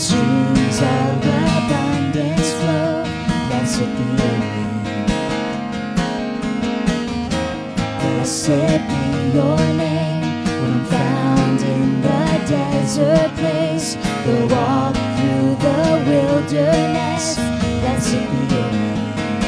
streams of abundance flow. Blessed be your name. Blessed be your name. When I'm found in the desert place, the walk through the wilderness. Blessed be your name.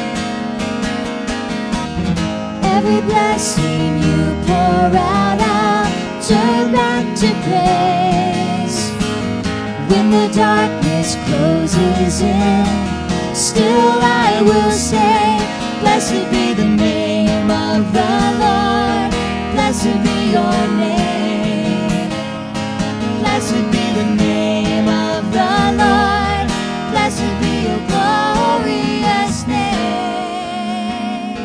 Every blessing you pour out, I'll turn back to praise. When the darkness closes in, still I will say, blessed be the name of the Lord. Blessed be your name. Blessed be the name of the Lord. Blessed be your glorious name.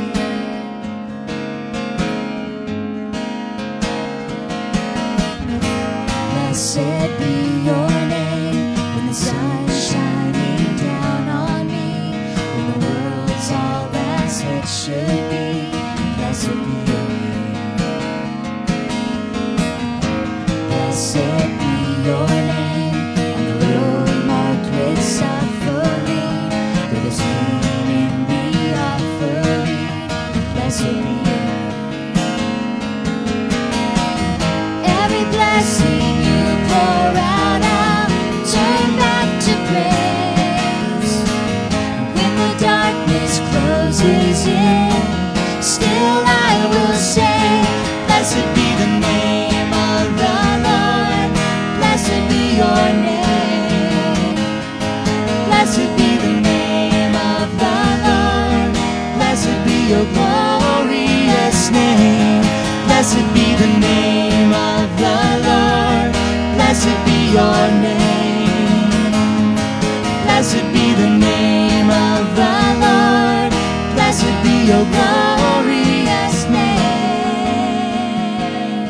Blessed be your name. When the sun's shining down on me, when the world's all as it should be, blessed be your name. Blessed be your name. On the road marked with suffering, there is pain in the offering. Blessed be your name. Every blessing you pour out, I'll turn back to praise. When the darkness closes in, still I will say, blessed be the name of the Lord. Blessed be your name. Blessed be the name of the Lord. Blessed be your glorious name. Blessed be the name of the Lord. Blessed be your name. Blessed be the name of the Lord. Blessed be your glorious name.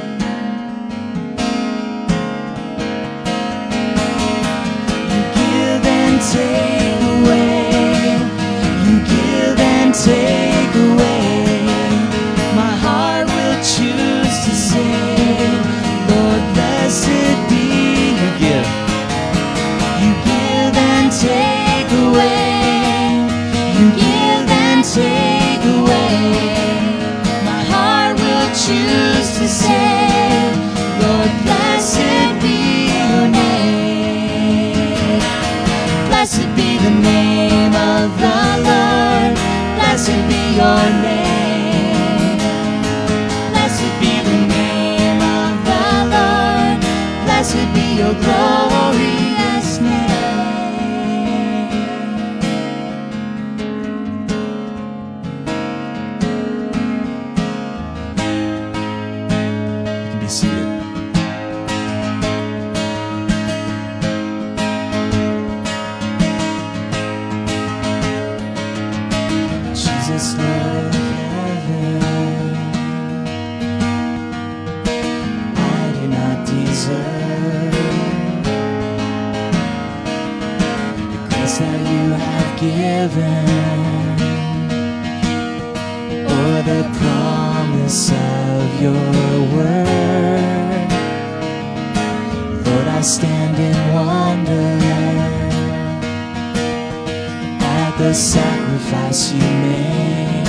You give and take away. You give and take away. My heart will choose to sing, Lord, blessed be. You give. You give and take away. You give and take away. My heart will choose to say, Lord, blessed be your name. Blessed be the name of the Lord. Blessed be your name. Blessed be the name of the Lord. Blessed be your glorious name. You can be seated. Jesus, Lord of heaven, I do not deserve the grace that you have given, or the promise of your word. Lord, I stand in wonder at the sacrifice you made,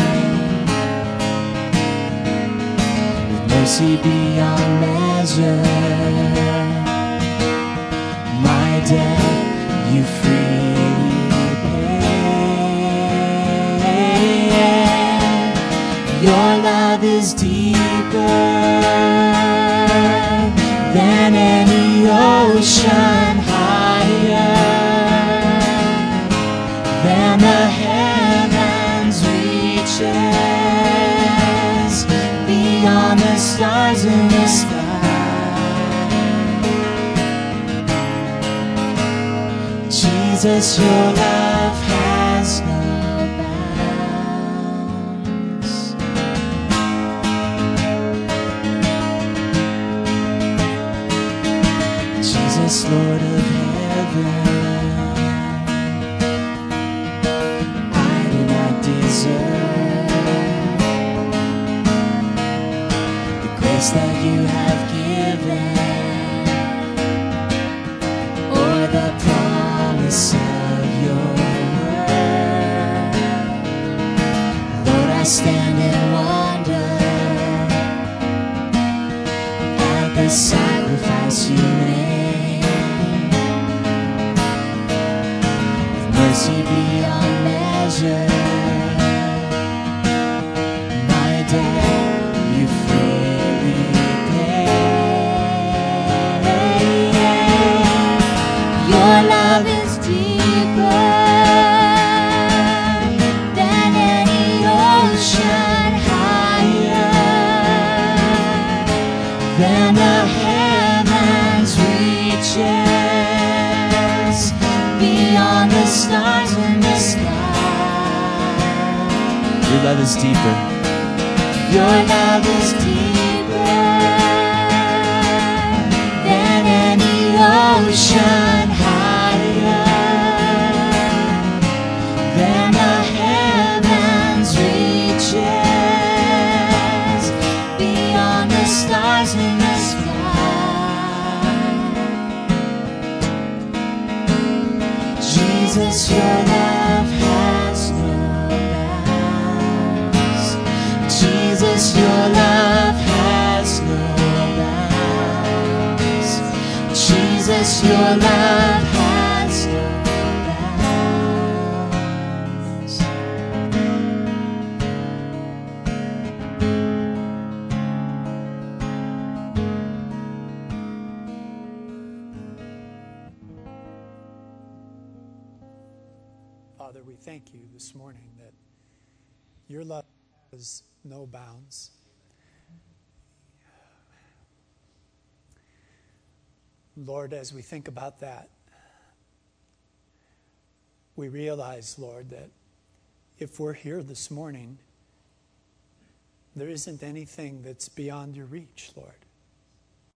with mercy beyond measure. My debt you freely paid. Your love is deeper than any ocean, higher than the heavens reaches, beyond the stars in the sky. Jesus, your love has no bounds. Jesus, Lord of heaven, I do not deserve the grace that you have given, or the promise sacrifice you made. With mercy beyond measure, my debt you freely paid. Your love is deeper than any ocean, higher than the heavens reaches, beyond the stars in the sky. Your love is deeper. Your love is deeper than any ocean, higher than the heavens reaches, beyond the stars in the sky. Jesus, your love has no bounds. Jesus, your love has no bounds. Jesus, your love has no bounds. Father, we thank you this morning that your love has no bounds. Lord, as we think about that, we realize, Lord, that if we're here this morning, there isn't anything that's beyond your reach, Lord.